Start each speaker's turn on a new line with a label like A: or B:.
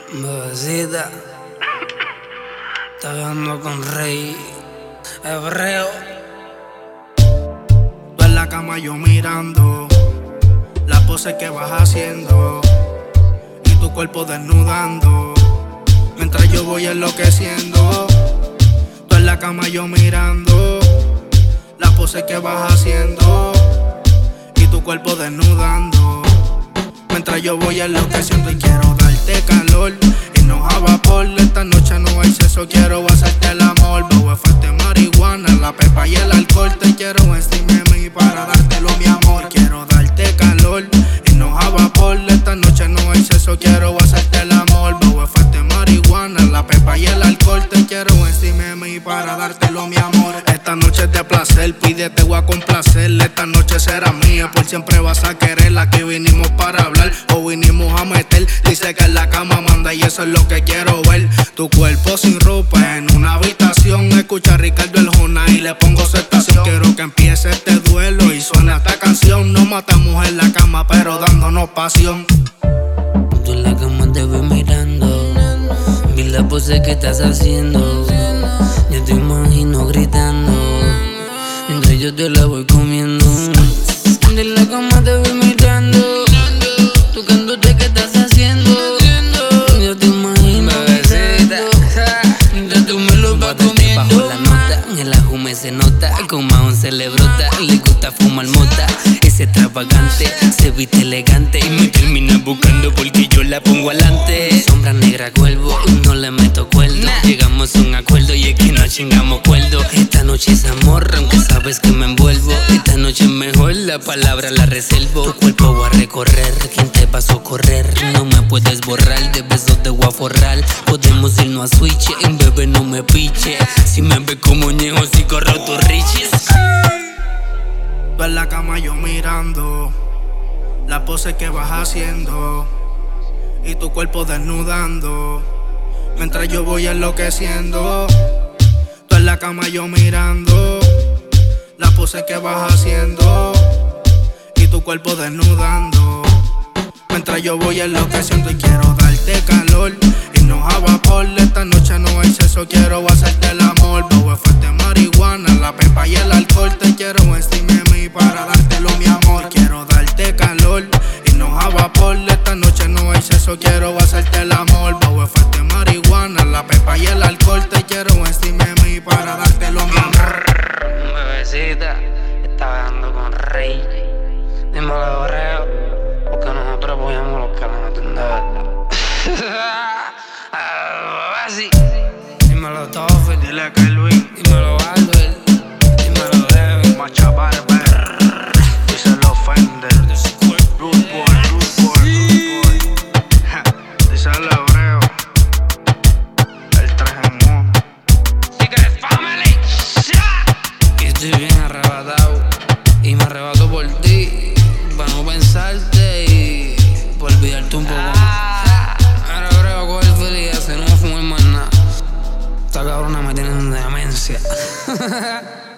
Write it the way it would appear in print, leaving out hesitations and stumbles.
A: Bebecita, está hablando con Rey Hebreo.
B: Tú en la cama, yo mirando la pose que vas haciendo y tu cuerpo desnudando mientras yo voy enloqueciendo. Tú en la cama, yo mirando la pose que vas haciendo y tu cuerpo desnudando mientras yo voy enloqueciendo. Y quiero darte calor y no a vapor. Esta noche no hay sexo, quiero hacerte el amor. Bajo efecto de marihuana, la pepa y el alcohol. Te quiero encima de mí para dártelo, mi amor. Quiero darte calor y no a vapor. Esta noche no hay sexo, quiero hacerte el amor. Bajo efecto de marihuana, la pepa y el alcohol. Te quiero encima de mí para dártelo, mi amor. Esta noche es de placer, pídete, voy a complacer. Esta noche será mía, por siempre vas a quererla. Aquí vinimos para hablar o vinimos a meter. Dice que en la cama manda y eso es lo que quiero ver. Tu cuerpo sin ropa en una habitación. Escucha a Ricardo el Jona y le pongo su estación. Quiero que empiece este duelo y suene esta canción. Nos matamos en la cama pero dándonos pasión.
A: Tú en la cama te voy mirando, vi la pose que estás haciendo. Yo te imagino gritando mientras yo te la voy comiendo. Tú en la cama te voy mirando, tocándote que estás haciendo. Yo te imagino gritando mientras tú me lo vas comiendo. Bajo la nota, en el ajume se nota, con Mahón se le brota. Le gusta fumar mota, es extravagante, se viste elegante y me termina buscando porque yo la pongo alante. Sombra negra cuervo, no le meto cuerdo. Llegamos a un acuerdo y es que no chingamos cuerdo. Esta noche es amor, aunque sabes que me envuelvo. Esta noche es mejor, la palabra la reservo. Tu cuerpo voy a recorrer, ¿quién te va a socorrer? No me puedes borrar, de besos te voy a forrar. Podemos irnos a switch, en bebé no me piche. Si me ves como ñejo, si corro tus riches.
B: Tú en la cama, yo mirando la pose que vas haciendo y tu cuerpo desnudando mientras yo voy enloqueciendo. Tú en la cama, yo mirando la pose que vas haciendo y tu cuerpo desnudando mientras yo voy enloqueciendo. Y quiero darte calor y no a vapor. Esta noche no hay sexo, quiero hacerte el amor. Bajo efecto de marihuana, la pepa y el alcohol. Te quiero encima de mí para dártelo, mi amor. Quiero darte calor y no a vapor. Esta noche no hay sexo, quiero hacerte el amor. Bajo efecto de marihuana, la pepa y el alcohol. Te quiero encima de mí para dártelo, mi amor.
A: Bebecita, está hablando con Rey. Dímelo, Hebreo, porque nosotros apoyamos los que la meten de verdad. Así. Dímelo, Toffee.
B: Dile a Kelvin.
A: Dímelo, Albert. Dímelo, Devin.
B: Macha Barber. Díselo, Fender. Rude boy. Díselo, Hebreo. El traje mono.
A: Secret Family. Y estoy bien arrebatado. Y me arrebato por ti. Para no pensarte y por olvidarte un poco más. Ahora creo que el feliz no fumar más nada. Esta cabrona me tiene en demencia.